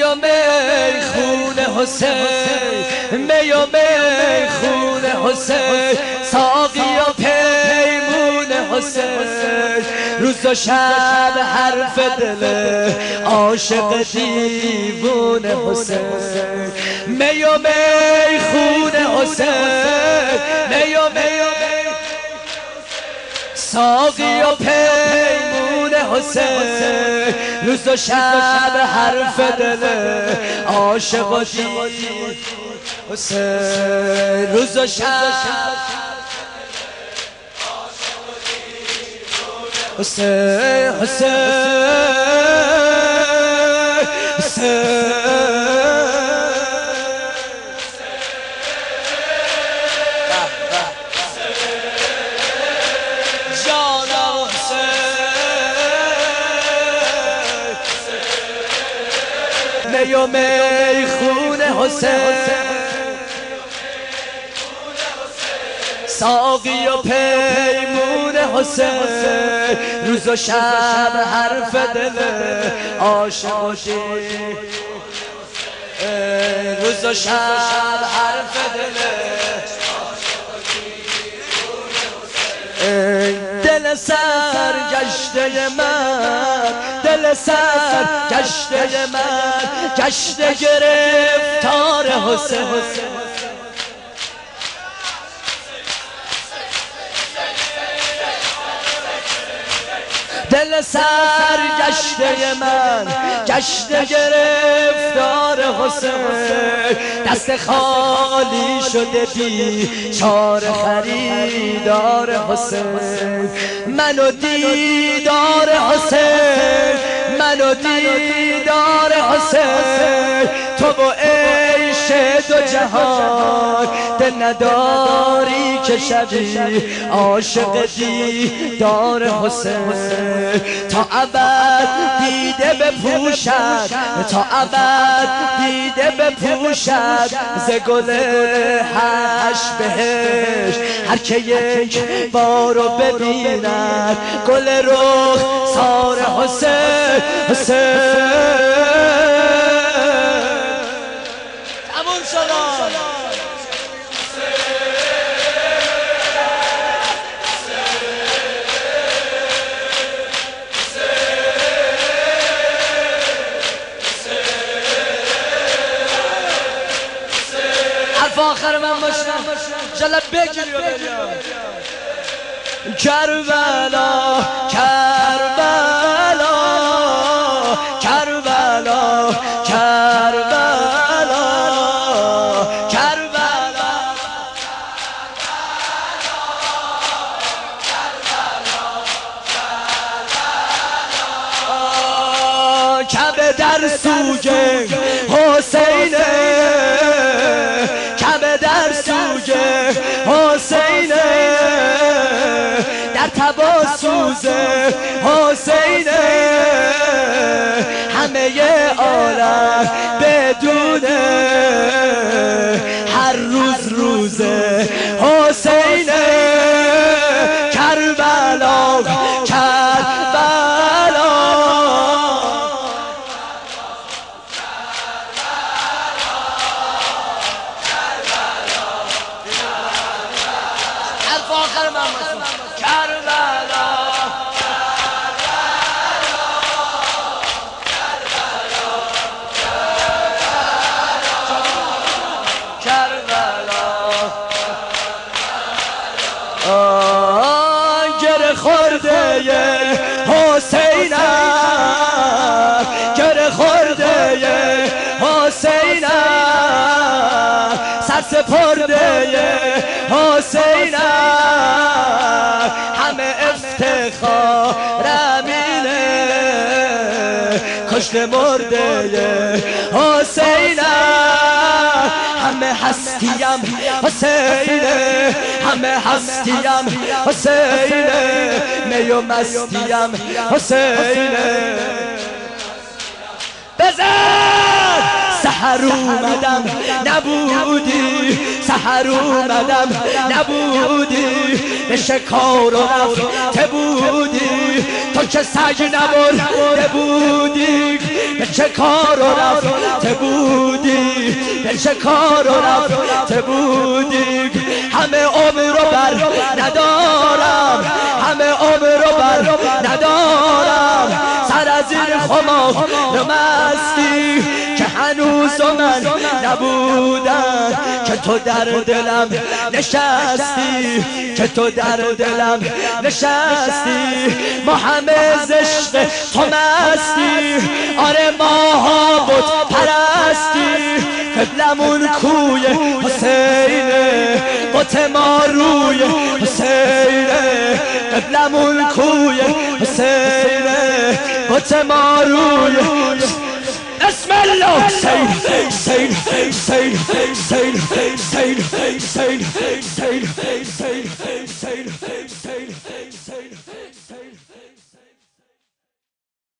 و می خون حسین، می و می خون حسین، ساقی و پیمون حسین، روز و شب حرف دل عاشق دیوون حسین. می و می خون حسین، می و می ساقی و پیمون حسین، روز و شب حرف دل عاشق و دیوون حسین، روز و شب حسین حسین حسین جانم حسین، می و می خون حسین، ساقی و پیمون حسین، روز و شب حرف دل عاشق و دیوون، روز و شب حرف دل دل سر گشته من، دل سر گشته من، گشته گرفتار حسین، دل سر گشته من، گشته گرفتار حسین، دست خالی شده بیچاره خریدار حسین، منو دیدار حسین، منو دیدار حسین، تو با عیش دو جهان دل نداری که شبی عاشق دیدار حسین، تا ابد دیده بپوشد، تا ابد دیده بپوشد ز گل هش بهش، هر که یک بارو ببیند گل رخسار حسین حسین. تموم شد. آخر من باشم جلب بگیری و بگیرم کربلا کربلا کربلا کربلا کربلا کعبه در سوگ حسینه، در سوگ حسینه، در تبا سوز حسینه، همه عالم بدونه هر روز روز حسینه، کربلا کربلا آخر من کربلا کربلا گره خورده حسینم، گره خورده حسینم، سر سپرده حسینم، همه افتخارم اینه کشت مرده حسینم، همه هستیم حسینه، همه هستیم حسینه، می و مستیم حسینه. بزن سحر اومدم نبودی، سحر اومدم نبودی، به شکار و رفته بودی، تو که سگ نبرده بودی به چه کار رفته بودی به چه کار رفته بودی همه عمر رو بر ندارم همه عمر رو بر ندارم سر از این خمار مستی که هنوز من نبودم که تو در دلم نشستی که تو در دلم نشستی ما همه زشق تو مستی آره ماها بت پرستی قبلمون کوی حسینه بت ما روی حسینه قبلمون کوی حسینه بت ما روی بسم الله حسین حسین حسین حسین حسین حسین حسین حسین حسین